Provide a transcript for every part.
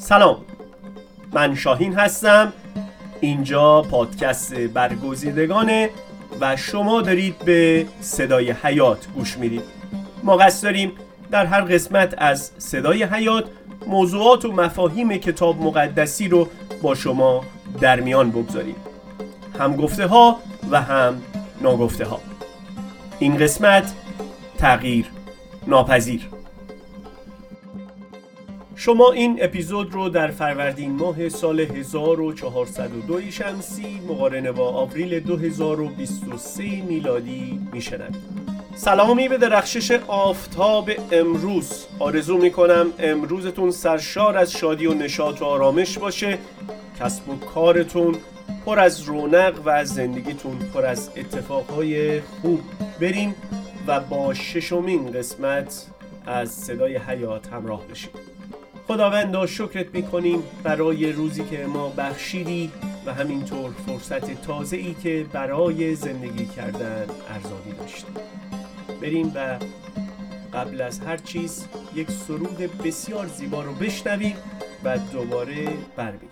سلام، من شاهین هستم. اینجا پادکست برگزیدگانه و شما دارید به صدای حیات گوش میدید. ما قصد داریم در هر قسمت از صدای حیات موضوعات و مفاهیم کتاب مقدسی رو با شما در میان بگذاریم، هم گفته ها و هم ناگفته ها. این قسمت تغییر ناپذیر. شما این اپیزود رو در فروردین ماه سال 1402 شمسی مقارنه با آوریل 2023 میلادی میشنوید. سلامی به درخشش آفتاب امروز. آرزو میکنم امروزتون سرشار از شادی و نشاط و آرامش باشه، کسب و کارتون پر از رونق و زندگیتون پر از اتفاقهای خوب بریم و با ششمین قسمت از صدای حیات همراه بشیم. خداوندا شکرت میکنیم برای روزی که ما بخشیدی و همینطور فرصت تازه‌ای که برای زندگی کردن ارزانی داشتیم. بریم و قبل از هر چیز یک سرود بسیار زیبا رو بشنویم و دوباره برمیگردیم.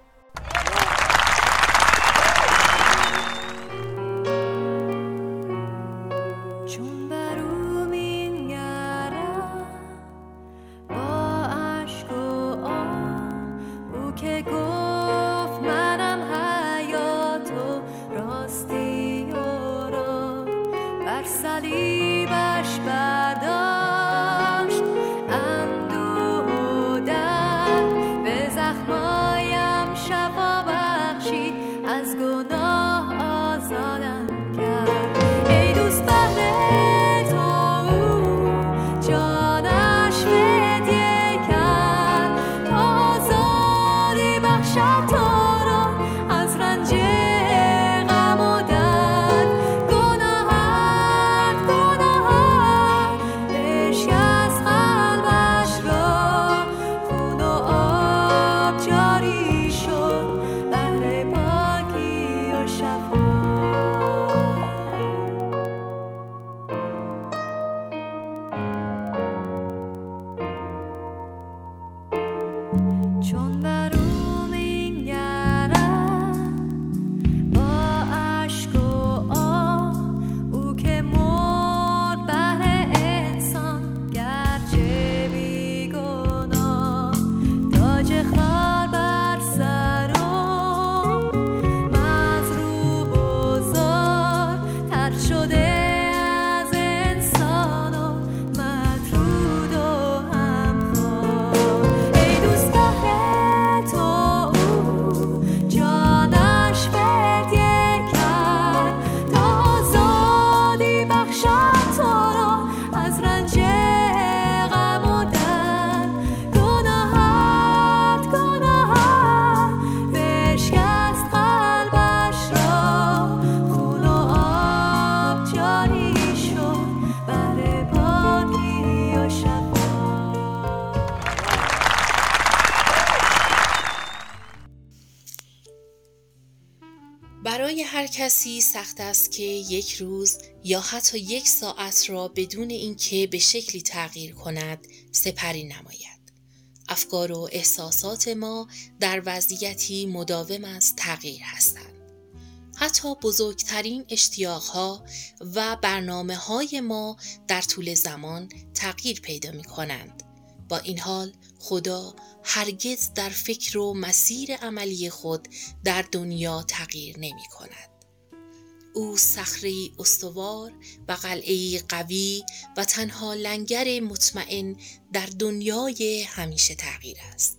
برای هر کسی سخت است که یک روز یا حتی یک ساعت را بدون اینکه به شکلی تغییر کند سپری نماید. افکار و احساسات ما در وضعیتی مداوم از تغییر هستند. حتی بزرگترین اشتیاقها و برنامه‌های ما در طول زمان تغییر پیدا می‌کنند. با این حال خدا هرگز در فکر و مسیر عملی خود در دنیا تغییر نمی کند. او صخره‌ای استوار و قلعه‌ای قوی و تنها لنگر مطمئن در دنیای همیشه تغییر است.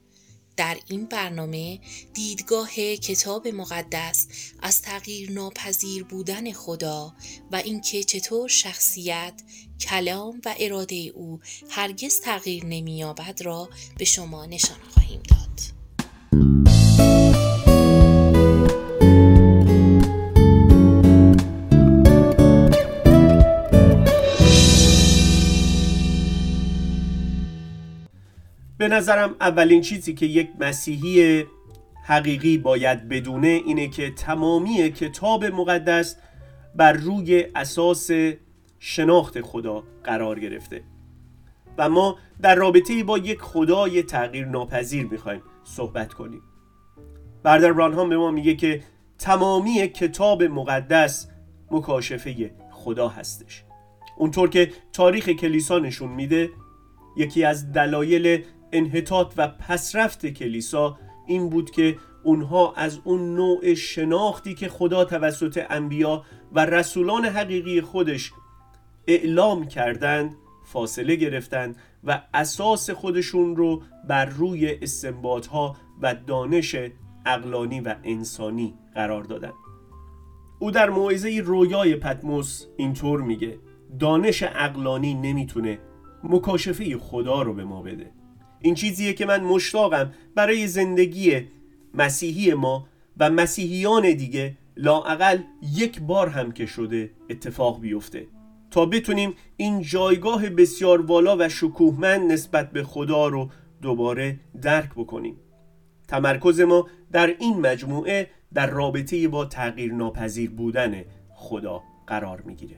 در این برنامه دیدگاه کتاب مقدس از تغییر ناپذیر بودن خدا و اینکه چطور شخصیت، کلام و اراده او هرگز تغییر نمی‌یابد را به شما نشان خواهیم داد. به نظرم اولین چیزی که یک مسیحی حقیقی باید بدونه اینه که تمامی کتاب مقدس بر روی اساس شناخت خدا قرار گرفته. و ما در رابطه با یک خدای تغییر ناپذیر میخوایم صحبت کنیم. برادر برانهام به ما میگه که تمامی کتاب مقدس مکاشفه خدا هستش. اونطور که تاریخ کلیسا نشون میده، یکی از دلایل انحطاط و پسرفت کلیسا این بود که اونها از اون نوع شناختی که خدا توسط انبیا و رسولان حقیقی خودش اعلام کردند فاصله گرفتند و اساس خودشون رو بر روی استنباط‌ها و دانش عقلانی و انسانی قرار دادن. او در موعظه رویای پتموس اینطور میگه: دانش عقلانی نمیتونه مکاشفه خدا رو به ما بده. این چیزیه که من مشتاقم برای زندگی مسیحی ما و مسیحیان دیگه لااقل یک بار هم که شده اتفاق بیفته، تا بتونیم این جایگاه بسیار والا و شکوهمند نسبت به خدا رو دوباره درک بکنیم. تمرکز ما در این مجموعه در رابطه با تغییر ناپذیر بودن خدا قرار میگیره.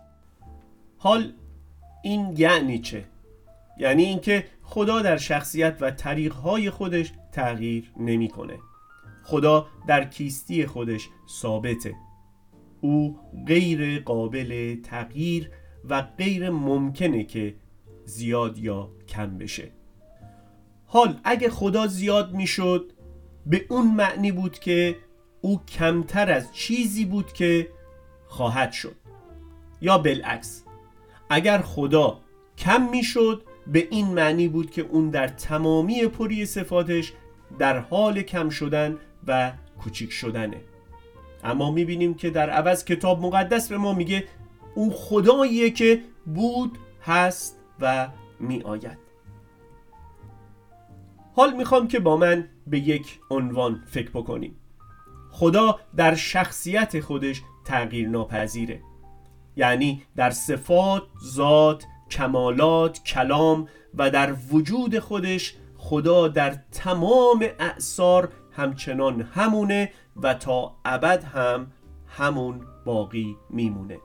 حال این یعنی چه؟ یعنی اینکه خدا در شخصیت و طریقهای خودش تغییر نمیکنه. خدا در کیستی خودش ثابته. او غیر قابل تغییر و غیر ممکنه که زیاد یا کم بشه. حال اگه خدا زیاد میشد، به اون معنی بود که او کمتر از چیزی بود که خواهد شد. یا بالعکس، اگر خدا کم میشد، به این معنی بود که اون در تمامی پری صفاتش در حال کم شدن و کوچیک شدنه. اما میبینیم که در عوض کتاب مقدس به ما میگه اون خداییه که بود، هست و میآید. حال میخوام که با من به یک عنوان فکر بکنیم. خدا در شخصیت خودش تغییر ناپذیره. یعنی در صفات، ذات، کمالات، کلام و در وجود خودش خدا در تمام اعصار همچنان همونه و تا ابد هم همون باقی میمونه.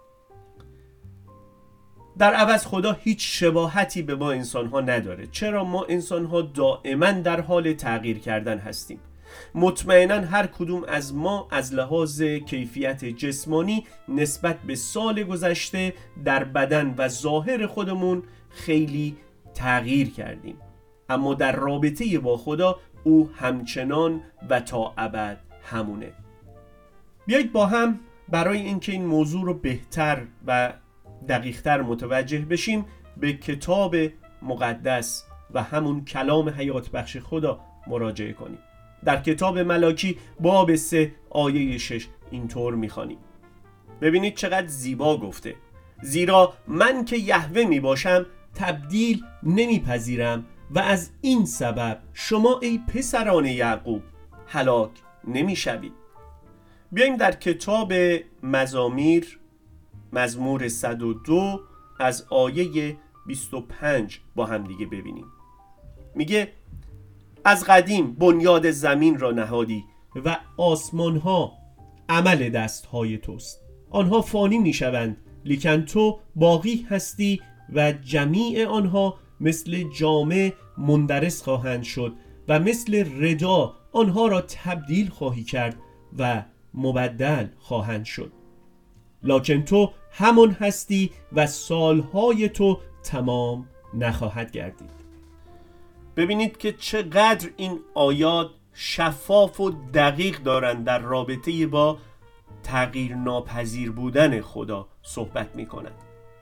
در عوض خدا هیچ شباهتی به ما انسان‌ها نداره. چرا؟ ما انسان‌ها دائما در حال تغییر کردن هستیم. مطمئناً هر کدوم از ما از لحاظ کیفیت جسمانی نسبت به سال گذشته در بدن و ظاهر خودمون خیلی تغییر کردیم، اما در رابطه با خدا او همچنان و تا ابد همونه. بیایید با هم برای اینکه این موضوع رو بهتر و دقیق‌تر متوجه بشیم به کتاب مقدس و همون کلام حیات بخش خدا مراجعه کنیم. در کتاب ملاکی باب 3 آیه 6 اینطور می‌خوانیم. ببینید چقدر زیبا گفته: زیرا من که یهوه می باشم تبدیل نمیپذیرم و از این سبب شما ای پسران یعقوب هلاک نمیشوید. بیاییم در کتاب مزامیر مزمور 102 از آیه 25 با هم دیگه ببینیم. میگه: از قدیم بنیاد زمین را نهادی و آسمانها عمل دستهای توست. آنها فانی میشوند لیکن تو باقی هستی و جمیع آنها مثل جامه مندرس خواهند شد و مثل ردا آنها را تبدیل خواهی کرد و مبدل خواهند شد. لکن تو همان هستی و سالهای تو تمام نخواهد گردید. ببینید که چقدر این آیات شفاف و دقیق دارند در رابطه با تغییر ناپذیر بودن خدا صحبت می کنند.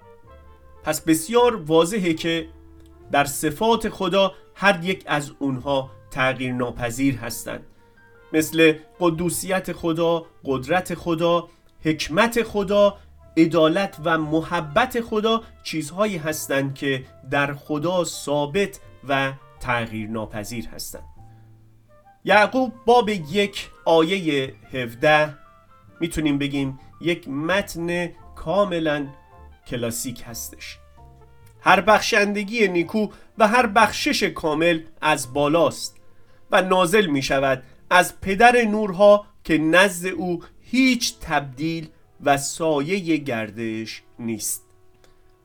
پس بسیار واضحه که در صفات خدا هر یک از اونها تغییر ناپذیر هستند، مثل قدوسیت خدا، قدرت خدا، حکمت خدا، عدالت و محبت خدا چیزهایی هستند که در خدا ثابت و تغییر ناپذیر هستند. یعقوب باب 1 آیه 17 میتونیم بگیم یک متن کاملا کلاسیک هستش. هر بخشندگی نیکو و هر بخشش کامل از بالاست و نازل می شود از پدر نورها که نزد او هیچ تبدیل و سایه گردش نیست.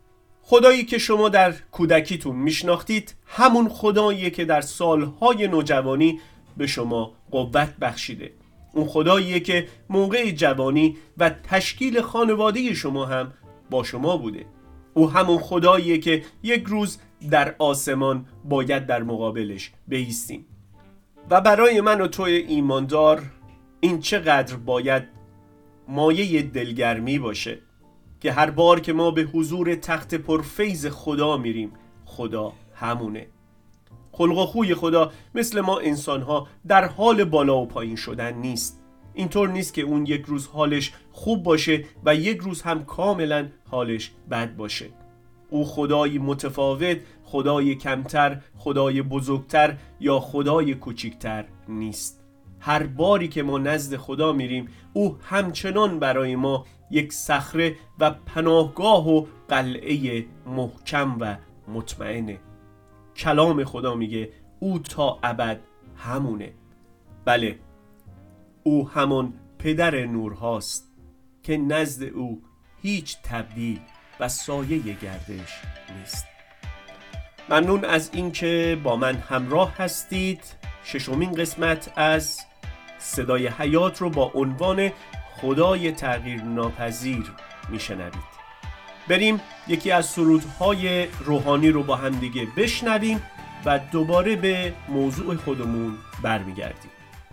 خدایی که شما در کودکیتون میشناختید همون خداییه که در سالهای نوجوانی به شما قوت بخشیده. اون خداییه که موقع جوانی و تشکیل خانواده شما هم با شما بوده. او همون خداییه که یک روز در آسمان باید در مقابلش بایستیم. و برای من و توی ایماندار این چقدر باید مایه دلگرمی باشه که هر بار که ما به حضور تخت پرفیض خدا میریم، خدا همونه. خلق و خوی خدا مثل ما انسانها در حال بالا و پایین شدن نیست. اینطور نیست که اون یک روز حالش خوب باشه و یک روز هم کاملا حالش بد باشه. او خدای متفاوت، خدای کمتر، خدای بزرگتر یا خدای کوچکتر نیست. هر باری که ما نزد خدا میریم، او همچنان برای ما یک صخره و پناهگاه و قلعه محکم و مطمئنه. کلام خدا میگه او تا ابد همونه. بله، او همون پدر نورهاست که نزد او هیچ تبدیل و سایه گردش نیست. ممنون از اینکه با من همراه هستید. ششمین قسمت از صدای حیات رو با عنوان خدای تغییر ناپذیر میشنوید. بریم یکی از سرودهای روحانی رو با هم دیگه بشنویم و دوباره به موضوع خودمون برمیگردیم.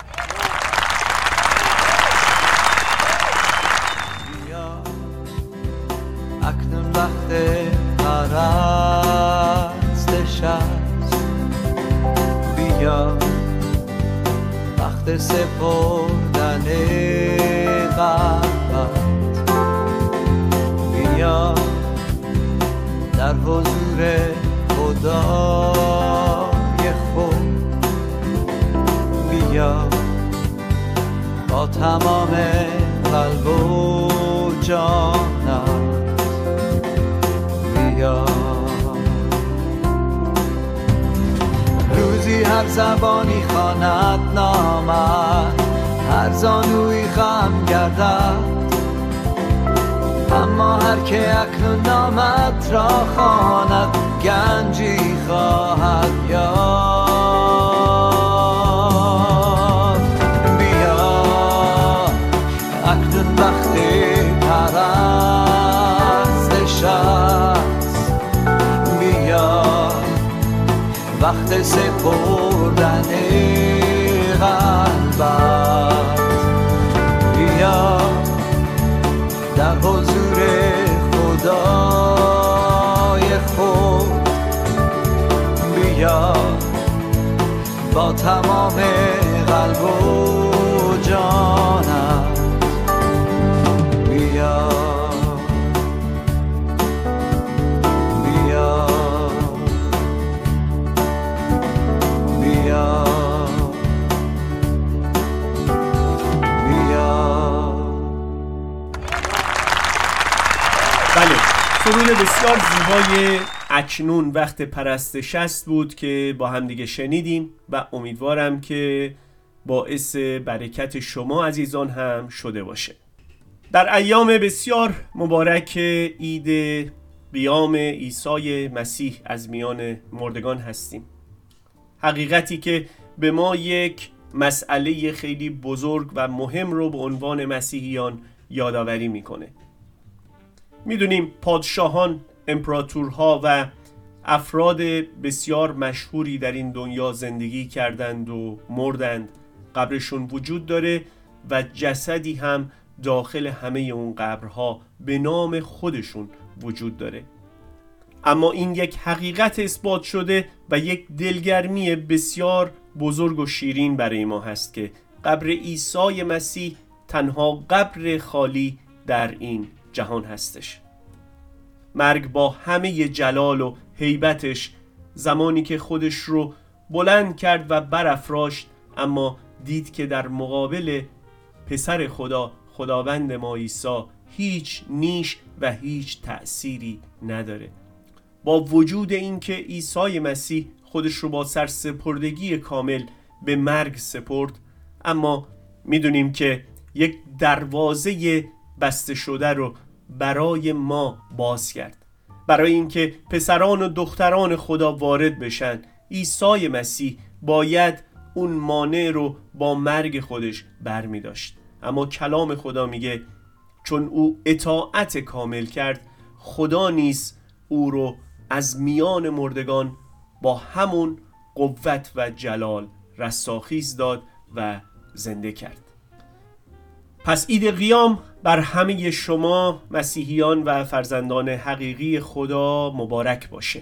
بیا اکنون وقت پرستش است، بیا وقت سپردن قلبت، بیا در حضور خدای خود، بیا با تمام قلب و جانت، بیا. روزی هر زبانی خواند نامت، هر زانوی خم گردد، اما هر که اکنون نامت را خواند گنجی خواهد یافت. بیا اکنون وقت پرستش است، بیا وقت سپردن قلبت، بیا در حضور خدای خود، بیا با تمام قلب و جانت، بیا بیا بیا بله، سرود بسیار زیبای اکنون وقت پرستش است بود که با هم دیگه شنیدیم و امیدوارم که باعث برکت شما عزیزان هم شده باشه. در ایام بسیار مبارک عید قیام عیسی مسیح از میان مردگان هستیم. حقیقتی که به ما یک مسئله خیلی بزرگ و مهم رو به عنوان مسیحیان یادآوری میکنه. میدونیم پادشاهان، امپراتورها و افراد بسیار مشهوری در این دنیا زندگی کردند و مردند. قبرشون وجود داره و جسدی هم داخل همه اون قبرها به نام خودشون وجود داره. اما این یک حقیقت اثبات شده و یک دلگرمی بسیار بزرگ و شیرین برای ما هست که قبر عیسی مسیح تنها قبر خالی در این جهان هستش. مرگ با همه جلال و هیبتش زمانی که خودش رو بلند کرد و برافراشت، اما دید که در مقابل پسر خدا، خداوند ما عیسی، هیچ نیش و هیچ تأثیری نداره. با وجود این که عیسی مسیح خودش رو با سرسپردگی کامل به مرگ سپرد، اما میدونیم که یک دروازه بسته شده رو برای ما باز کرد برای اینکه پسران و دختران خدا وارد بشن، عیسی مسیح باید اون مانع رو با مرگ خودش برمی داشت. اما کلام خدا میگه چون او اطاعت کامل کرد، خدا نیز او رو از میان مردگان با همون قوت و جلال رستاخیز داد و زنده کرد. پس عید قیام بر همه شما مسیحیان و فرزندان حقیقی خدا مبارک باشه.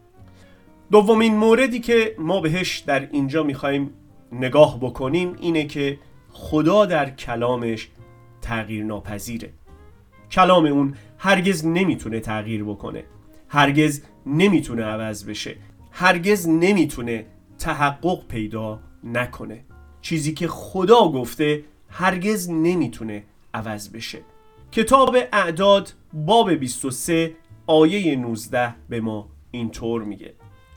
دومین موردی که ما بهش در اینجا میخوایم نگاه بکنیم اینه که خدا در کلامش تغییر ناپذیره. کلام اون هرگز نمیتونه تغییر بکنه، هرگز نمیتونه عوض بشه، هرگز نمیتونه تحقق پیدا نکنه. چیزی که خدا گفته هرگز نمیتونه عوض بشه. کتاب اعداد باب 23 آیه 19 به ما اینطور میگه: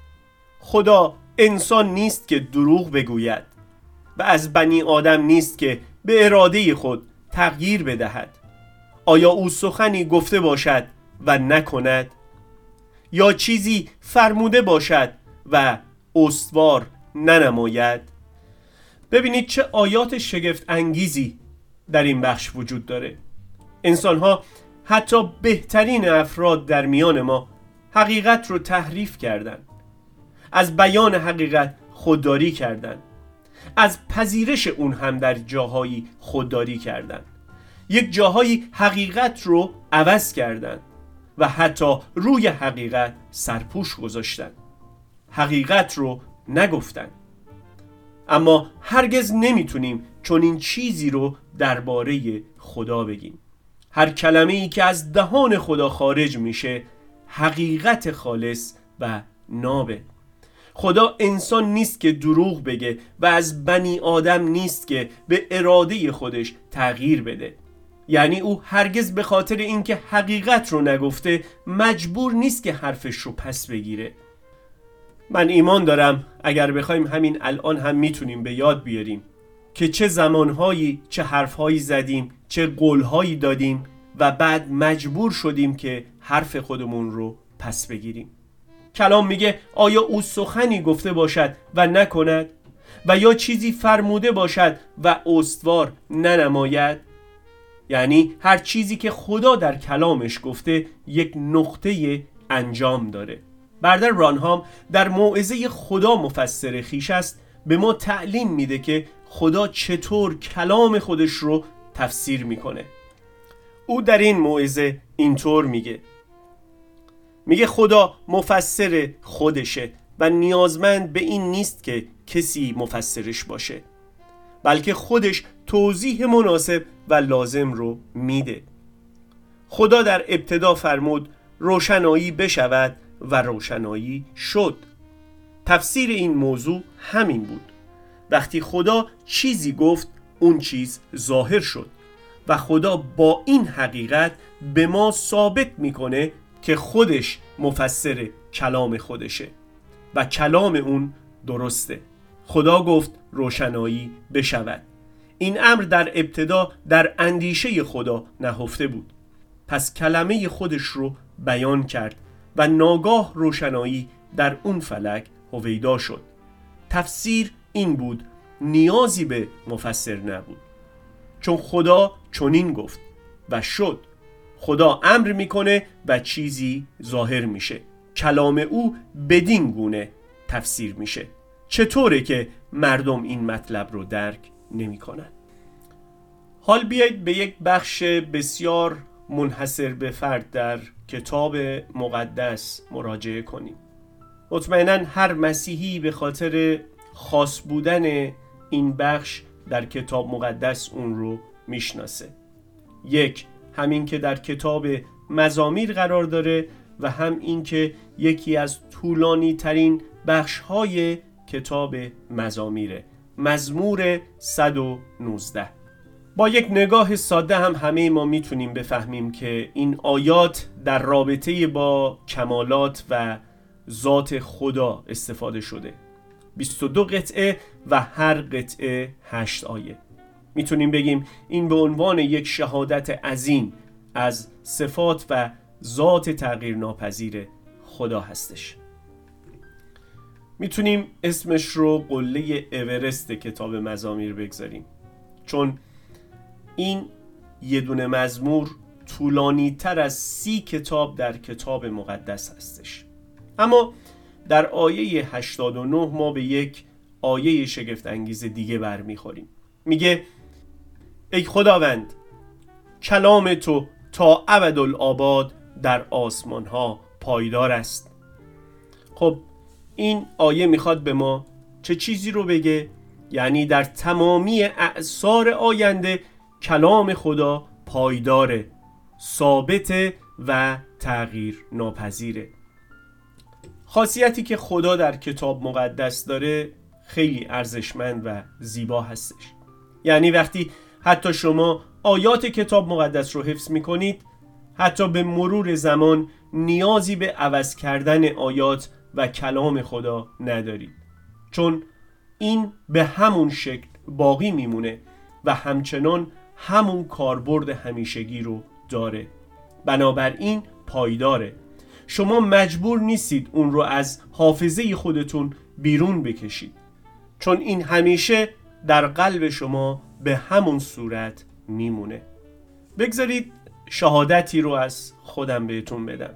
خدا انسان نیست که دروغ بگوید و از بنی آدم نیست که به اراده خود تغییر بدهد. آیا او سخنی گفته باشد و نکند؟ یا چیزی فرموده باشد و استوار ننماید؟ ببینید چه آیات شگفت انگیزی در این بخش وجود داره. انسان‌ها، حتی بهترین افراد در میان ما، حقیقت رو تحریف کردن، از بیان حقیقت خودداری کردن، از پذیرش اون هم در جاهایی خودداری کردن، یک جاهایی حقیقت رو عوض کردن و حتی روی حقیقت سرپوش گذاشتن، حقیقت رو نگفتن. اما هرگز نمیتونیم چون این چیزی رو درباره خدا بگیم. هر کلمه‌ای که از دهان خدا خارج میشه حقیقت خالص و نابه. خدا انسان نیست که دروغ بگه و از بنی آدم نیست که به اراده خودش تغییر بده. یعنی او هرگز به خاطر اینکه حقیقت رو نگفته مجبور نیست که حرفش رو پس بگیره. من ایمان دارم اگر بخوایم همین الان هم میتونیم به یاد بیاریم که چه زمانهایی چه حرفهایی زدیم، چه قولهایی دادیم و بعد مجبور شدیم که حرف خودمون رو پس بگیریم. کلام میگه آیا او سخنی گفته باشد و نکند؟ و یا چیزی فرموده باشد و استوار ننماید؟ یعنی هر چیزی که خدا در کلامش گفته یک نقطه انجام داره. برادر برانهام در موعظه خدا مفسر خویش است به ما تعلیم میده که خدا چطور کلام خودش رو تفسیر میکنه. او در این موعظه اینطور میگه خدا مفسر خودشه و نیازمند به این نیست که کسی مفسرش باشه، بلکه خودش توضیح مناسب و لازم رو میده. خدا در ابتدا فرمود روشنایی بشود و روشنایی شد. تفسیر این موضوع همین بود. وقتی خدا چیزی گفت اون چیز ظاهر شد و خدا با این حقیقت به ما ثابت میکنه که خودش مفسر کلام خودشه و کلام اون درسته. خدا گفت روشنایی بشود. این امر در ابتدا در اندیشه خدا نهفته بود. پس کلمه خودش رو بیان کرد و ناگاه روشنایی در اون فلک هویدا شد. تفسیر این بود، نیازی به مفسر نبود، چون خدا چنین گفت و شد. خدا امر میکنه و چیزی ظاهر میشه. کلام او بدین گونه تفسیر میشه. چطوره که مردم این مطلب رو درک نمیکنن؟ حال بیایید به یک بخش بسیار منحصر به فرد در کتاب مقدس مراجعه کنیم. مطمئناً هر مسیحی به خاطر خاص بودن این بخش در کتاب مقدس اون رو میشناسه. یک، همین که در کتاب مزامیر قرار داره و هم این که یکی از طولانی ترین بخش های کتاب مزامیره، مزمور 119. با یک نگاه ساده هم همه ما میتونیم بفهمیم که این آیات در رابطه با کمالات و ذات خدا استفاده شده. 22 قطعه و هر قطعه 8 آیه. میتونیم بگیم این به عنوان یک شهادت عظیم از صفات و ذات تغییر ناپذیر خدا هستش. میتونیم اسمش رو قله اورست کتاب مزامیر بگذاریم، چون این یه دونه مزمور طولانی تر از 30 کتاب در کتاب مقدس هستش. اما در آیه 89 ما به یک آیه شگفت انگیز دیگه برمیخوریم. میگه ای خداوند کلام تو تا ابدالآباد در آسمان ها پایدار است. خب این آیه میخواد به ما چه چیزی رو بگه؟ یعنی در تمامی اعصار آینده کلام خدا پایداره، ثابته و تغییر ناپذیره. خاصیتی که خدا در کتاب مقدس داره خیلی ارزشمند و زیبا هستش. یعنی وقتی حتی شما آیات کتاب مقدس رو حفظ میکنید، حتی به مرور زمان نیازی به عوض کردن آیات و کلام خدا ندارید، چون این به همون شکل باقی میمونه و همچنان همون کاربرد همیشگی رو داره. بنابراین پایداره. شما مجبور نیستید اون رو از حافظه خودتون بیرون بکشید، چون این همیشه در قلب شما به همون صورت میمونه. بگذارید شهادتی رو از خودم بهتون بدم.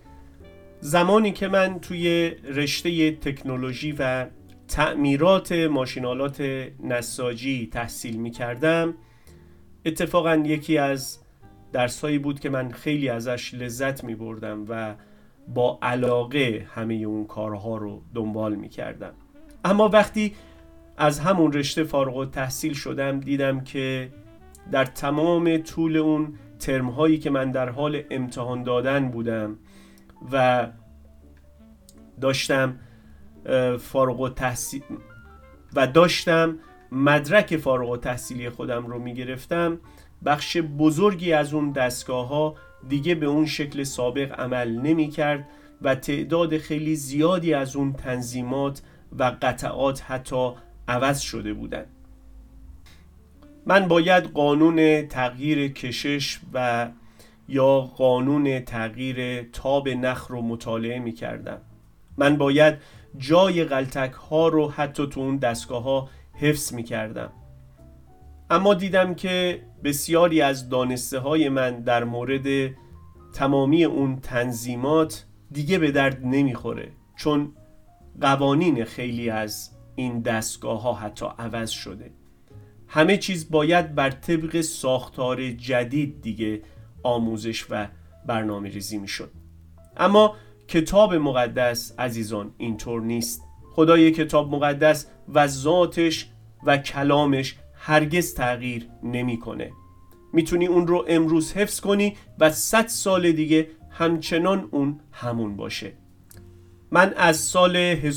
زمانی که من توی رشته تکنولوژی و تعمیرات ماشینالات نساجی تحصیل می‌کردم، اتفاقاً یکی از درسایی بود که من خیلی ازش لذت می‌بردم و با علاقه همه اون کارها رو دنبال می‌کردم. اما وقتی از همون رشته فارغ التحصیل شدم، دیدم که در تمام طول اون ترم‌هایی که من در حال امتحان دادن بودم و داشتم مدرک فارغ التحصیلی خودم رو میگرفتم، بخش بزرگی از اون دستگاه‌ها دیگه به اون شکل سابق عمل نمی‌کرد و تعداد خیلی زیادی از اون تنظیمات و قطعات حتی عوض شده بودن. من باید قانون تغییر کشش و یا قانون تغییر تاب نخ رو مطالعه می کردم. من باید جای غلطک ها رو حتی تو اون دستگاه ها حفظ می کردم. اما دیدم که بسیاری از دانسته های من در مورد تمامی اون تنظیمات دیگه به درد نمی خوره، چون قوانین خیلی از این دستگاه ها حتی عوض شده. همه چیز باید بر طبق ساختار جدید دیگه آموزش و برنامه ریزی می شد. اما کتاب مقدس عزیزان اینطور نیست. خدای کتاب مقدس و ذاتش و کلامش هرگز تغییر نمی کنه. میتونی اون رو امروز حفظ کنی و 100 سال دیگه همچنان اون همون باشه. من از سال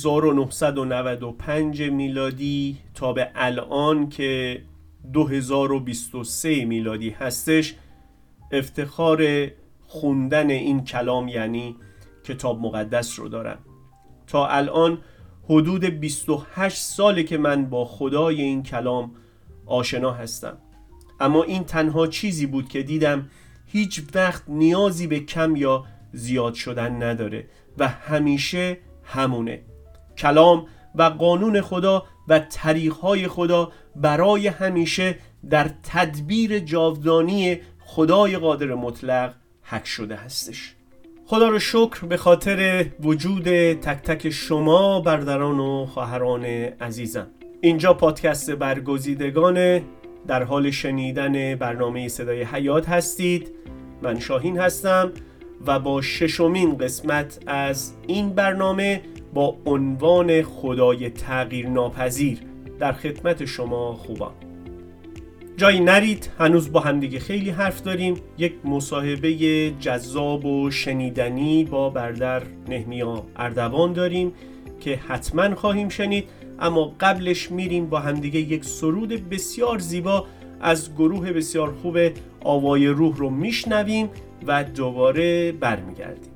1995 میلادی تا به الان که 2023 میلادی هستش افتخار خوندن این کلام یعنی کتاب مقدس رو دارم. تا الان حدود 28 ساله که من با خدای این کلام آشنا هستم. اما این تنها چیزی بود که دیدم هیچ وقت نیازی به کم یا زیاد شدن نداره و همیشه همونه. کلام و قانون خدا و طریقهای خدا برای همیشه در تدبیر جاودانی خدای قادر مطلق حک شده هستش. خدا رو شکر به خاطر وجود تک تک شما برادران و خواهران عزیزم. اینجا پادکست برگزیدگان، در حال شنیدن برنامه صدای حیات هستید. من شاهین هستم و با 6مین قسمت از این برنامه با عنوان خدای تغییر ناپذیر در خدمت شما خوبم. جایی نرید، هنوز با همدیگه خیلی حرف داریم. یک مصاحبه جذاب و شنیدنی با برادر نهمیا اردوان داریم که حتما خواهیم شنید. اما قبلش میریم با همدیگه یک سرود بسیار زیبا از گروه بسیار خوب آوای روح رو میشنویم و دوباره برمیگردیم.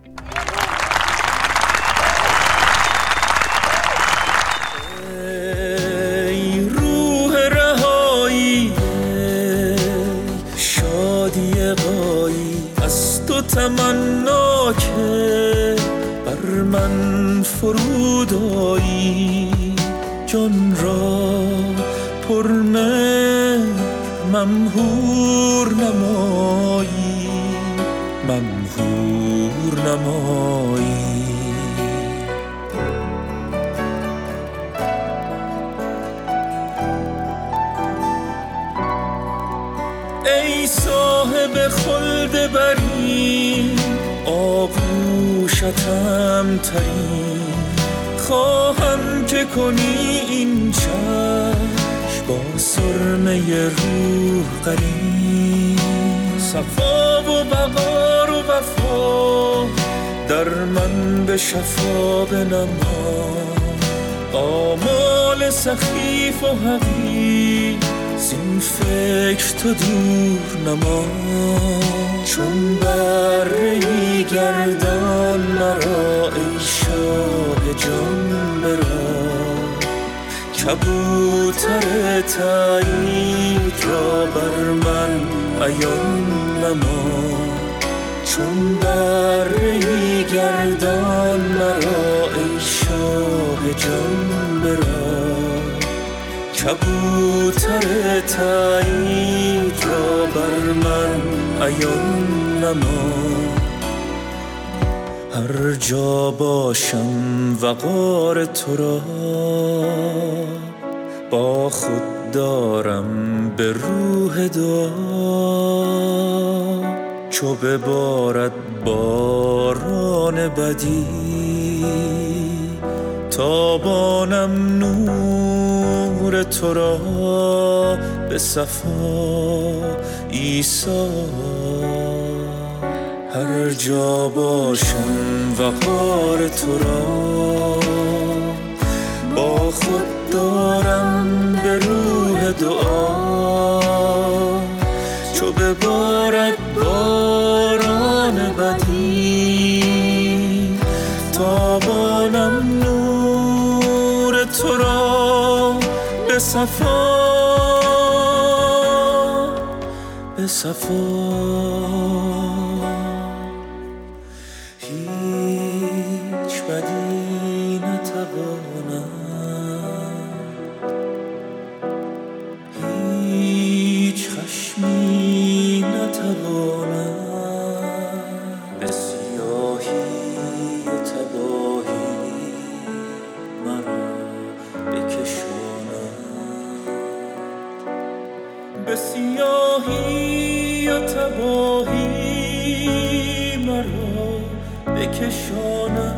ای روح رهایی، شادی غایی، از تو تمنا من فرود آیی، جان را پر ممهور نمایی، ممهور نمایی. ای صاحب خلد بری، آغوشتم تری، خواهم که کنی این چشم با سرمه روح قرین. صفا و بقا و وفا در من به شفا بنما، آمال سخیف و حقیر زین فکر تو دور نما. چون بره‌ای گردان مرا ای شاه جان برا، کبوتر تایید را بر من عیان نما. چون بره‌ای گردان مرا ای شاه جان برا، کبوتر تایید را بر من عیان نما. هر جا باشم وقار تو را با خود دارم به روح دعا. چو ببارد باران بدی تابانم نور تو را به صفا عیسی. هر جا باشم وقار تو را با خود دارم به روح دعا. چو ببارد باران بدی تابانم نور تو را به صفا، به صفا. هیچ بدی نتواند، هیچ خشمی نتواند به سیاهی و تباهی مرا بکشاند. به سیاهی و تباهی مرا بکشاند.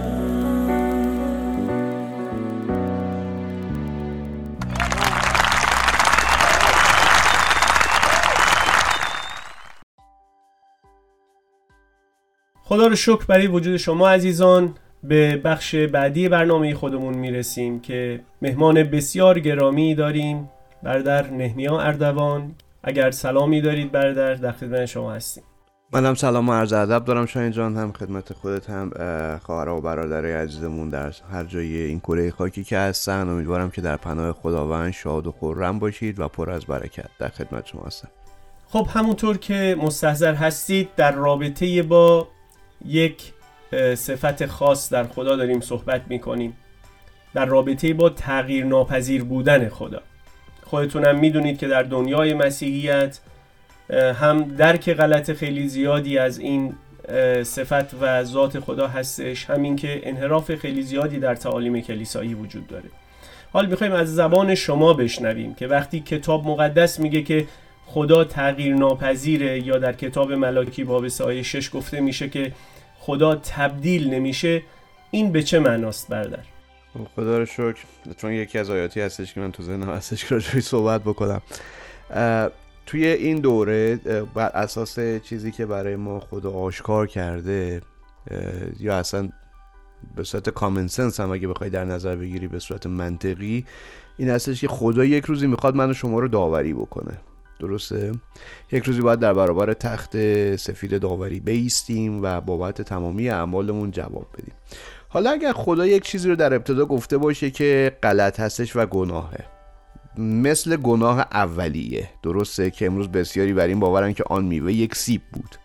خدا رو شکر برای وجود شما عزیزان. به بخش بعدی برنامه خودمون میرسیم که مهمان بسیار گرامی داریم، برادر نهنیا اردوان. اگر سلامی دارید برادر، در خدمت شما هستیم. منم سلام و عرض ادب دارم شاهین جان، هم خدمت خودت هم خواهرها و برادرای عزیزمون در هر جای این کره خاکی که هستن. امیدوارم که در پناه خداوند شاد و خرم باشید و پر از برکت. در خدمت شما هستم. خب همونطور که مستحضر هستید در رابطه با یک صفت خاص در خدا داریم صحبت میکنیم، در رابطه با تغییر ناپذیر بودن خدا. خودتونم میدونید که در دنیای مسیحیت هم درک غلط خیلی زیادی از این صفت و ذات خدا هستش، همین که انحراف خیلی زیادی در تعالیم کلیسایی وجود داره. حال میخوایم از زبان شما بشنویم که وقتی کتاب مقدس میگه که خدا تغییر ناپذیره، یا در کتاب ملاکی باب 3 6 گفته میشه که خدا تبدیل نمیشه، این به چه معناست برادر؟ خدا رو شکر، چون یکی از آیاتی هستش که من تو ذهنم هستش که راجعش صحبت بکنم. توی این دوره بر اساس چیزی که برای ما خدا آشکار کرده، یا اصلا به صورت کامن سنس هم اگه بخوای در نظر بگیری به صورت منطقی، این هستش که خدا یک روزی میخواد من و شما رو داوری بکنه. درسته؟ یک روزی باید در برابر تخت سفید داوری بایستیم و بابت تمامی اعمالمون جواب بدیم. حالا اگر خدا یک چیزی رو در ابتدا گفته باشه که غلط هستش و گناهه، مثل گناه اولیه، درسته، که امروز بسیاری بر این باورن که آن میوه یک سیب بود،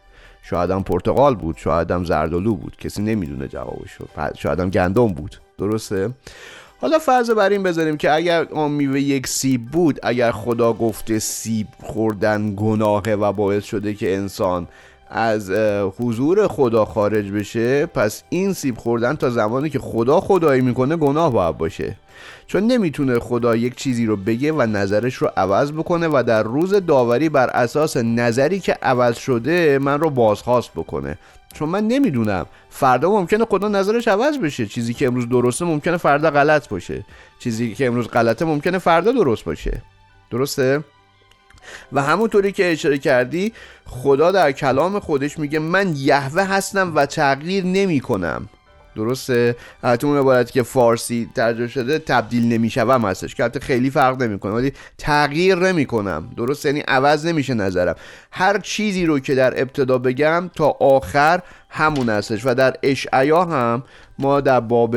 شاید هم پرتقال بود، شاید هم زردآلو بود، کسی نمیدونه جوابشو، شاید هم گندم بود. درسته؟ حالا فرض بر این بذاریم که اگر اون میوه یک سیب بود، اگر خدا گفته سیب خوردن گناهه و باعث شده که انسان از حضور خدا خارج بشه، پس این سیب خوردن تا زمانی که خدا خدایی میکنه گناه باید باشه، چون نمیتونه خدا یک چیزی رو بگه و نظرش رو عوض بکنه و در روز داوری بر اساس نظری که عوض شده من رو بازخواست بکنه، چون من نمیدونم. فردا ممکنه خدا نظرش عوض بشه، چیزی که امروز درسته ممکنه فردا غلط باشه، چیزی که امروز غلطه ممکنه فردا درست باشه. درسته؟ و همونطوری که اشاره کردی، خدا در کلام خودش میگه من یهوه هستم و تغییر نمی کنم. درسته؟ حتی اون عبارتی که فارسی ترجمه شده تبدیل نمیشوم هستش، که حتی خیلی فرق نمیکنه، ولی تغییر نمیکنم. درسته؟ یعنی عوض نمیشه نظرم. هر چیزی رو که در ابتدا بگم تا آخر همون هستش. و در اشعیا هم ما در باب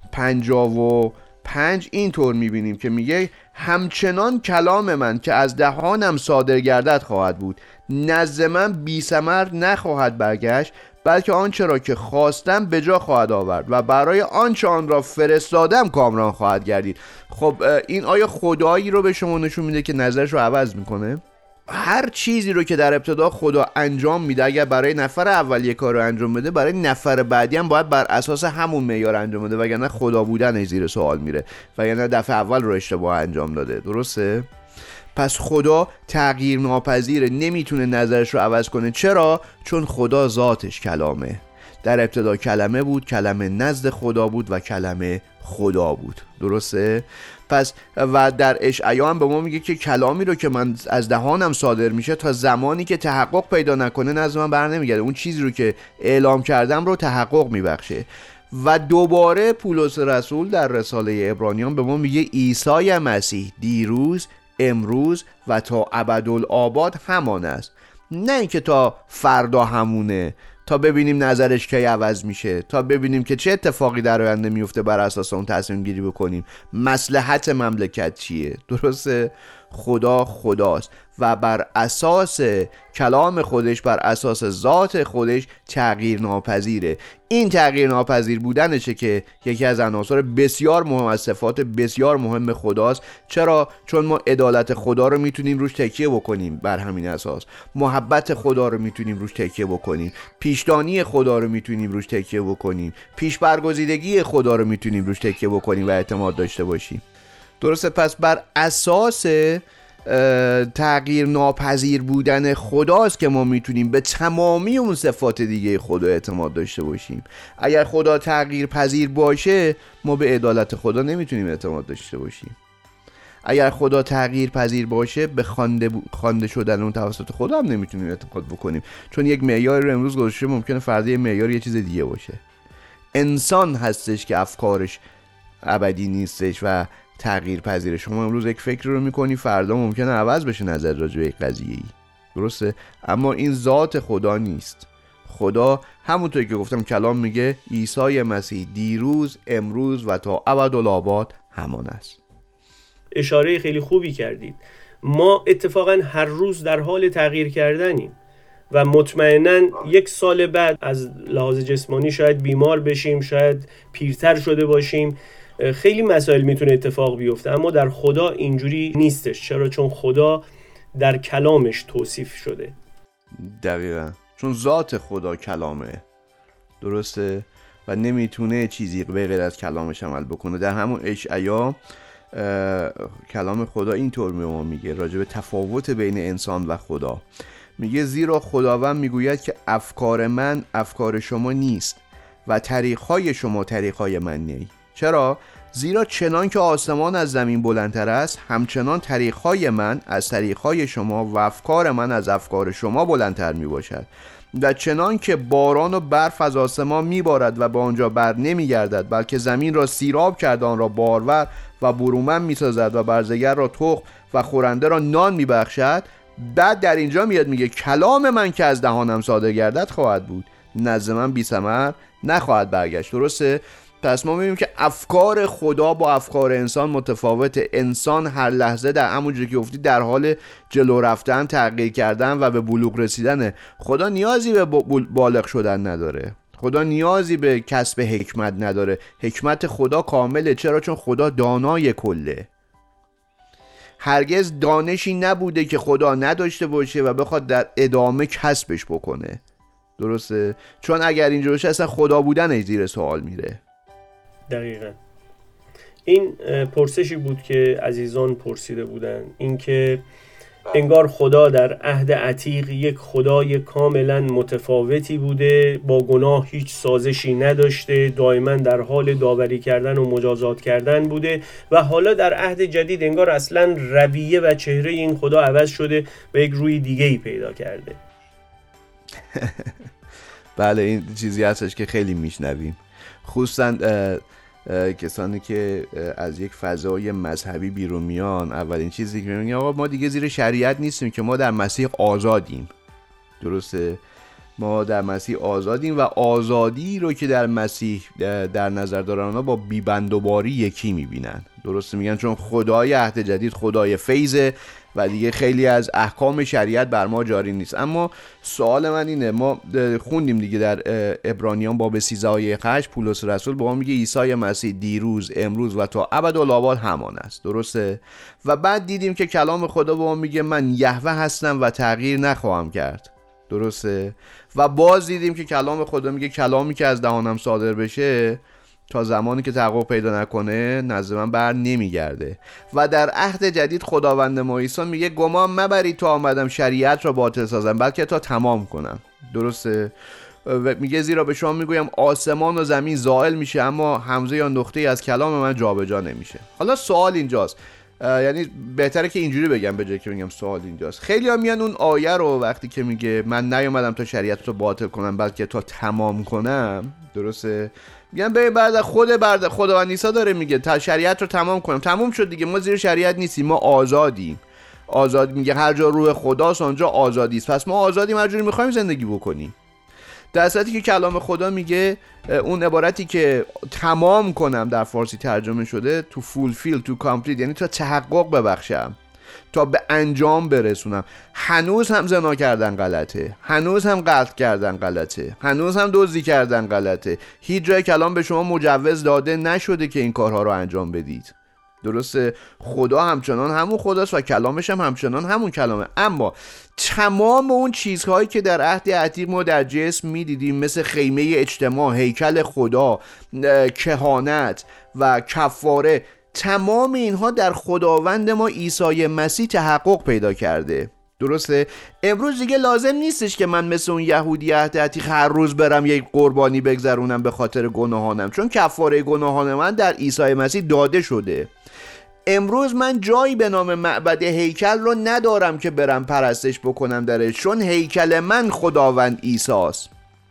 55 اینطور میبینیم که میگه همچنان کلام من که از دهانم صادر گردد خواهد بود، نزد من بی ثمر نخواهد برگشت، بلکه آنچه را که خواستم به جا خواهد آورد و برای آنچه آن را فرستادم کامران خواهد گردید. خب این آیا خدایی رو به شما نشون میده که نظرش رو عوض میکنه؟ هر چیزی رو که در ابتدا خدا انجام میده، اگر برای نفر اول یک کار رو انجام بده، برای نفر بعدی هم باید بر اساس همون معیار انجام بده، وگرنه خدا بودنش زیر سوال میره، وگرنه دفعه اول رو اشتباه انجام داده. درسته؟ پس خدا تغییر ناپذیره، نمیتونه نظرش رو عوض کنه. چرا؟ چون خدا ذاتش کلامه. در ابتدا کلمه بود، کلمه نزد خدا بود و کلمه خدا بود. درسته؟ پس و در اشعیا هم به ما میگه که کلامی رو که من از دهانم صادر میشه تا زمانی که تحقق پیدا نکنه نزد من بر نمیگرده. اون چیزی رو که اعلام کردم رو تحقق میبخشه. و دوباره پولس رسول در رساله عبرانیان به ما میگه عیسی مسیح دیروز، امروز و تا ابدالآباد همان است. نه اینکه تا فردا همونه، تا ببینیم نظرش کی عوض میشه، تا ببینیم که چه اتفاقی در آینده میفته بر اساس اون تصمیم گیری بکنیم مصلحت مملکت چیه. درسته؟ خدا خداست و بر اساس کلام خودش، بر اساس ذات خودش تغییر ناپذیره. این تغییر ناپذیر بودنشه که یکی از عناصر بسیار مهم از صفات بسیار مهم خداست. چرا؟ چون ما عدالت خدا رو میتونیم روش تکیه بکنیم، بر همین اساس محبت خدا رو میتونیم روش تکیه بکنیم، پیشدانی خدا رو میتونیم روش تکیه بکنیم، پیش برگزیدگی خدا رو میتونیم روش تکیه بکنیم و اعتماد داشته باشیم. درسته؟ پس بر اساس تغییر ناپذیر بودن خداست که ما میتونیم به تمامی اون صفات دیگه خدا اعتماد داشته باشیم. اگر خدا تغییر پذیر باشه ما به عدالت خدا نمیتونیم اعتماد داشته باشیم. اگر خدا تغییر پذیر باشه به خوانده شدن اون توسط خدا هم نمیتونیم اعتماد بکنیم، چون یک معیار رو امروز گذاشته ممکنه فردا معیار یه چیز دیگه باشه. انسان هستش که افکارش ابدی نیستش و تغییر پذیره. شما امروز یک فکر رو میکنی، فردا ممکنه عوض بشه نظر راجع به یک قضیه ای. درسته؟ اما این ذات خدا نیست. خدا همونطور که گفتم کلام میگه عیسی مسیح دیروز، امروز و تا ابدالآباد همان است. اشاره خیلی خوبی کردید. ما اتفاقا هر روز در حال تغییر کردنیم و مطمئناً یک سال بعد از لحاظ جسمانی شاید بیمار بشیم، شاید پیرتر شده باشیم، خیلی مسائل میتونه اتفاق بیفته، اما در خدا اینجوری نیستش. چرا؟ چون خدا در کلامش توصیف شده. دقیقاً چون ذات خدا کلامه. درسته؟ و نمیتونه چیزی به غیر از کلامش عمل بکنه. در همون اشعیا کلام خدا اینطور به ما میگه راجع به تفاوت بین انسان و خدا. میگه زیرا خداوند میگوید که افکار من افکار شما نیست و طریقهای شما طریقهای من نی. چرا؟ زیرا چنان که آسمان از زمین بلندتر است، همچنان طریقهای من از طریقهای شما و افکار من از افکار شما بلندتر می باشد. و چنان که باران و برف از آسمان می بارد و به آنجا بر نمی گردد، بلکه زمین را سیراب کرده آن را بارور و برومند می سازد و برزگر را تخم و خورنده را نان می بخشد. بعد در اینجا میاد میگه کلام من که از دهانم صادر گردد خواهد بود، نزد من بی ثمر نخواهد برگشت. درسته؟ پس ما می‌بینیم که افکار خدا با افکار انسان متفاوته. انسان هر لحظه در همونجوری که گفتی در حال جلو رفتن، تغییر کردن و به بلوغ رسیدنه. خدا نیازی به بالغ شدن نداره. خدا نیازی به کسب حکمت نداره. حکمت خدا کامله. چرا؟ چون خدا دانای کله. هرگز دانشی نبوده که خدا نداشته باشه و بخواد در ادامه کسبش بکنه. درسته؟ چون اگر اینجور باشه اصلا خدا بودن زیر سوال میره. دقیقاً. این پرسشی بود که عزیزان پرسیده بودن، این که انگار خدا در عهد عتیق یک خدای کاملا متفاوتی بوده، با گناه هیچ سازشی نداشته، دائما در حال داوری کردن و مجازات کردن بوده و حالا در عهد جدید انگار اصلا رویه و چهره این خدا عوض شده و یک روی دیگه‌ای پیدا کرده. بله، این چیزی هستش که خیلی میشنویم، خصوصا کسانی که از یک فضای مذهبی بیرون میان. اولین چیزی که میگن آقا ما دیگه زیر شریعت نیستیم، که ما در مسیح آزادیم. درسته؟ ما در مسیح آزادیم و آزادی رو که در مسیح در نظر دارن اونا با بیبندوباری یکی میبینن. درسته میگن چون خدای عهد جدید خدای فیضه و دیگه خیلی از احکام شریعت بر ما جاری نیست. اما سوال من اینه، ما خوندیم دیگه در عبرانیان باب 13 آیه 8 پولس رسول به ما میگه عیسی مسیح دیروز، امروز و تا ابدالآباد همان است. درسته؟ و بعد دیدیم که کلام خدا به ما میگه من یهوه هستم و تغییر نخواهم کرد. درسته؟ و باز دیدیم که کلام خدا میگه کلامی که از دهانم صادر بشه تا زمانی که تحقق پیدا نکنه نزد من بر نمیگرده. و در عهد جدید خداوند ما عیسی میگه گمان مبرید تا آمدم شریعت را باطل سازم، بلکه تا تمام کنم. درسته؟ میگه زیرا به شما میگویم آسمان و زمین زائل میشه اما همزه یا نقطه‌ای از کلام من جابجا نمیشه. حالا سوال اینجاست، یعنی بهتره که اینجوری بگم به جای که بگم سوال اینجاست. خیلی ها میان اون آیه رو وقتی که میگه من نیومدم تا شریعت رو باطل کنم بلکه تا تمام کنم، درسته؟ میگن به بعد خداوند عیسی داره میگه تا شریعت رو تمام کنم. تمام شد دیگه، ما زیر شریعت نیستیم، ما آزادیم. آزاد میگه هر جا روح خداست آنجا آزادی است. پس ما آزادیم، هر جوری میخوایم زندگی بکنیم. در صورتی که کلام خدا میگه اون عبارتی که تمام کنم در فارسی ترجمه شده to fulfill to complete، یعنی تا تحقق ببخشم، تا به انجام برسونم. هنوز هم زنا کردن غلطه، هنوز هم قتل کردن غلطه، هنوز هم دزدی کردن غلطه. هیچ جای کلام به شما مجوز داده نشده که این کارها رو انجام بدید. درسته؟ خدا همچنان همون خداست و کلامش هم همچنان همون کلامه. اما تمام اون چیزهایی که در عهد عتیق ما در جسم میدیدیم، مثل خیمه اجتماع، هیکل خدا، کهانت و کفاره، تمام اینها در خداوند ما عیسی مسیح تحقق پیدا کرده. درسته؟ امروز دیگه لازم نیستش که من مثل اون یهودی عهد عتیق هر روز برم یک قربانی بگذرونم به خاطر گناهانم، چون کفاره گناهان من در عیسی مسیح داده شده. امروز من جایی به نام معبد هیکل رو ندارم که برم پرستش بکنم درش، چون هیکل من خداوند عیسی است.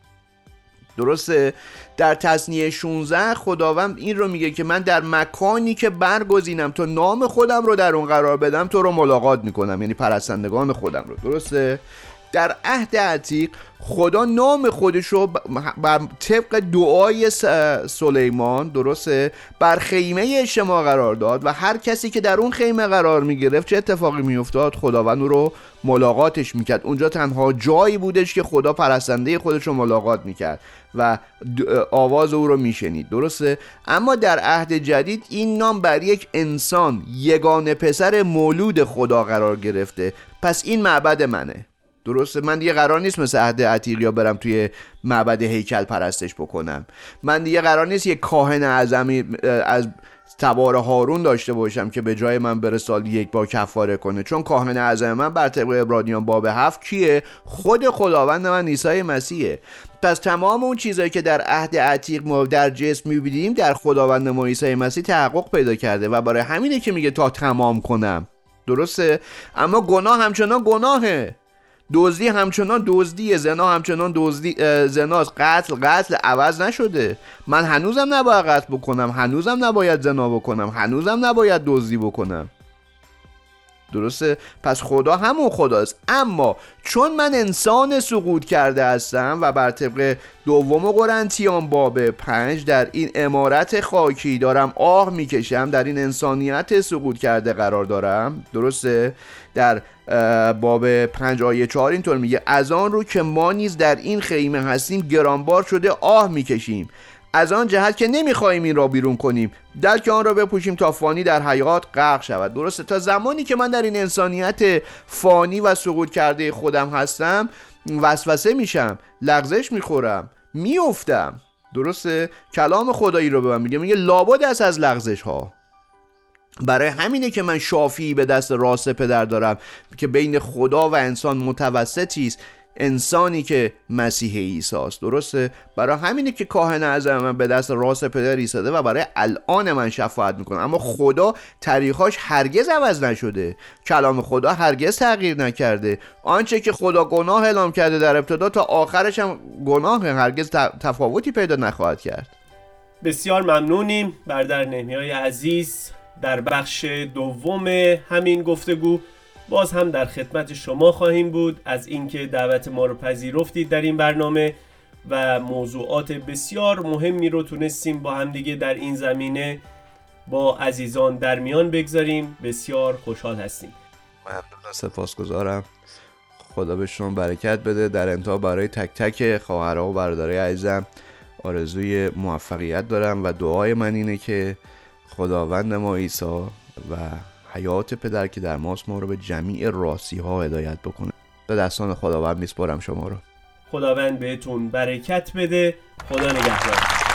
درسته؟ در تثنیه 16 خداوند این رو میگه که من در مکانی که برگزینم تا نام خودم رو در اون قرار بدم تو رو ملاقات میکنم، یعنی پرستندگان خودم رو. درسته؟ در عهد عتیق خدا نام خودش رو بر طبق دعای سلیمان، درسته، بر خیمه اجتماع قرار داد و هر کسی که در اون خیمه قرار میگرفت چه اتفاقی میافتاد؟ خداوند رو ملاقاتش میکرد. اونجا تنها جایی بودش که خدا پرستنده خودش رو ملاقات میکرد و آواز او رو میشنید. درسته؟ اما در عهد جدید این نام بر یک انسان، یگانه پسر مولود خدا قرار گرفته. پس این معبد منه. درسته؟ من دیگه قرار نیست مثل عهد عتیق یا برم توی معبد هیکل پرستش بکنم. من دیگه قرار نیست یک کاهن اعظمی از تبار هارون داشته باشم که به جای من بره سالی یک بار کفاره کنه، چون کاهن اعظم من بر طبق عبرانیان باب 7 کیه؟ خود خداوند من عیسی مسیحه. پس تمام اون چیزایی که در عهد عتیق ما در جسم می‌بینیم در خداوند ما عیسی مسیح تحقق پیدا کرده و برای همینه که میگه تا تمام کنم. درسته؟ اما گناه همچنان گناهه، دزدی همچنان دزدیه، زنا همچنان زناست، قتل عوض نشده. من هنوزم نباید قتل بکنم، هنوزم نباید زنا بکنم، هنوزم نباید دزدی بکنم. درسته؟ پس خدا همون خداست، اما چون من انسان سقوط کرده هستم و بر طبق دوم قرنتیان باب 5 در این عمارت خاکی دارم آه میکشم، در این انسانیت سقوط کرده قرار دارم، درسته؟ در باب 5 آیه 4 اینطور میگه از آن رو که ما نیز در این خیمه هستیم گرانبار شده آه میکشیم، از آن جهت که نمیخواهیم این را بیرون کنیم، درک آن را بپوشیم تا فانی در حیات غرق شود. درسته؟ تا زمانی که من در این انسانیت فانی و سقوط کرده خودم هستم وسوسه میشم، لغزش میخورم، میافتم. درسته؟ کلام خدایی رو به من میگه لابد است از لغزش ها. برای همینه که من شافی به دست راست پدر دارم که بین خدا و انسان متوسطی است، انسانی که مسیح عیسی است. درسته؟ برای همینه که کاهن اعظم من به دست راست پدر ایستاده و برای الان من شفاعت میکنه. اما خدا طریقاش هرگز عوض نشده، کلام خدا هرگز تغییر نکرده. آنچه که خدا گناه اعلام کرده در ابتدا تا آخرش هم گناه، هرگز تفاوتی پیدا نخواهد کرد. بسیار ممنونیم برادر نهمیای عزیز. در بخش دوم همین گفتگو باز هم در خدمت شما خواهیم بود از اینکه دعوت ما رو پذیرفتید در این برنامه و موضوعات بسیار مهمی رو تونستیم با هم دیگه در این زمینه با عزیزان در میان بگذاریم. بسیار خوشحال هستیم. ممنون و سپاسگزارم. خدا به شما برکت بده. در انتها برای تک تک خواهرها و برادرای عزیزم آرزوی موفقیت دارم و دعای من اینه که خداوند ما عیسی و حیات پدر که در ماست ما رو به جمیع راستی ها هدایت بکنه. به دستان خداوند میسپارم شما رو. خداوند بهتون برکت بده. خدا نگهدار.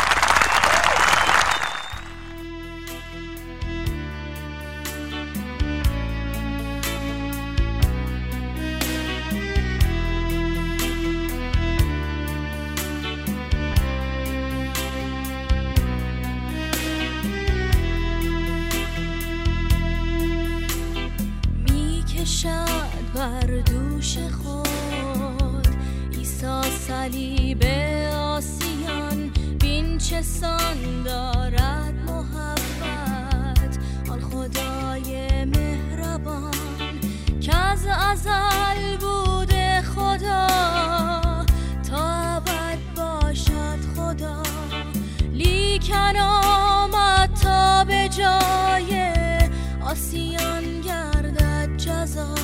بر دوش خود عیسی صلیب آسیان، بین چه سان دارد محبت آن خدای مهربان که از ازل بوده خدا تا ابد باشد خدا، لیکن آمد تا به جای آسیان گردد جزا.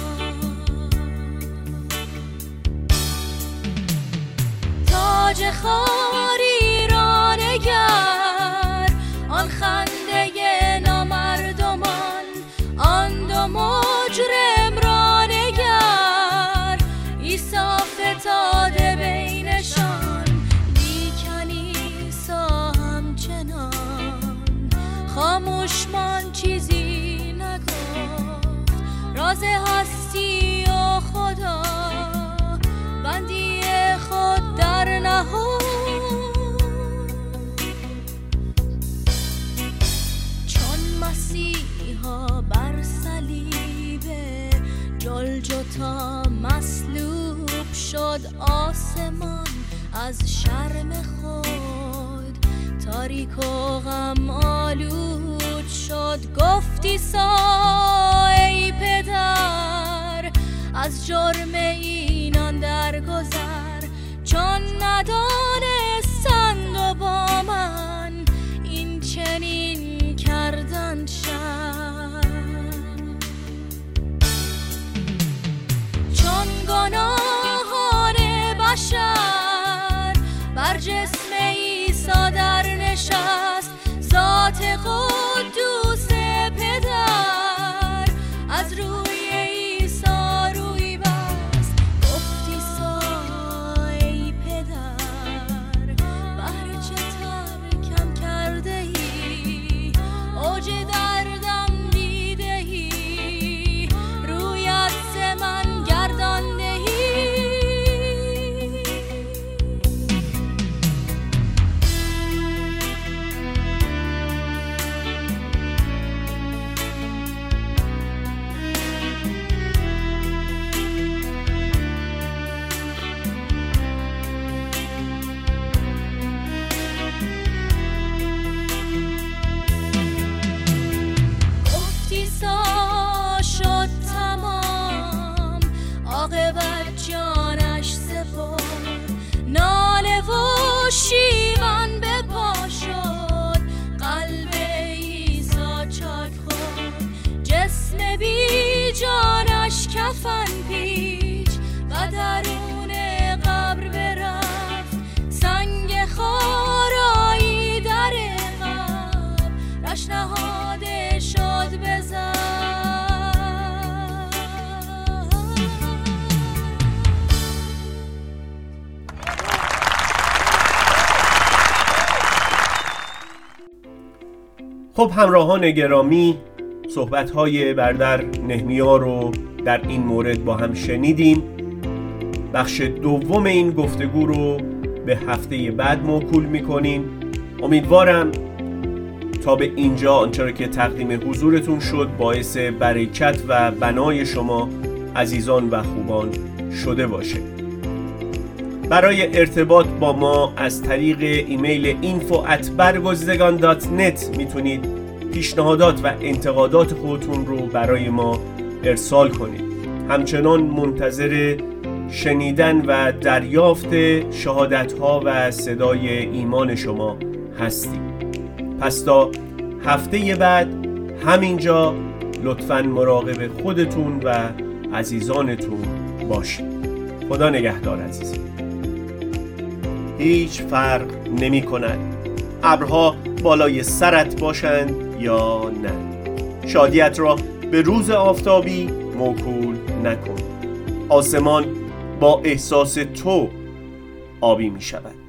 تاج خاری را نگر، آن خنده نامردمان، آن دو مجرم را نگر، عیسی فتاده بینشان، لیکن عیسی همچنان خاموش مان چیزی نگفت، راز هستی و خدا بندی خود در نهاد. چون مسیحا بر صلیب جلجتا مصلوب شد، آسمان از شرم خود تاریک و غم آلود شد، گفتی ای پدر از جرم اینان درگذر، چون ندانستند و با من این چنین کردن شد، چون گناهان بشر بر جسم عیسی در نشست، ذات قدوس پدر از روی خب همراهان گرامی، صحبت‌های برادر نهمیا رو در این مورد با هم شنیدیم. بخش دوم این گفتگو رو به هفته بعد موکول می‌کنیم. امیدوارم تا به اینجا آنچه را که تقدیم حضورتون شد باعث برکت و بنای شما عزیزان و خوبان شده باشه. برای ارتباط با ما از طریق ایمیل info@bergozidgan.net میتونید پیشنهادات و انتقادات خودتون رو برای ما ارسال کنید. همچنان منتظر شنیدن و دریافت شهادت‌ها و صدای ایمان شما هستیم. پس تا هفته بعد همینجا لطفاً مراقب خودتون و عزیزانتون باشید. خدا نگهدار عزیزان. هیچ فرق نمی کند ابرها بالای سرت باشند یا نه. شادیت را به روز آفتابی موکول نکن. آسمان با احساس تو آبی می شود.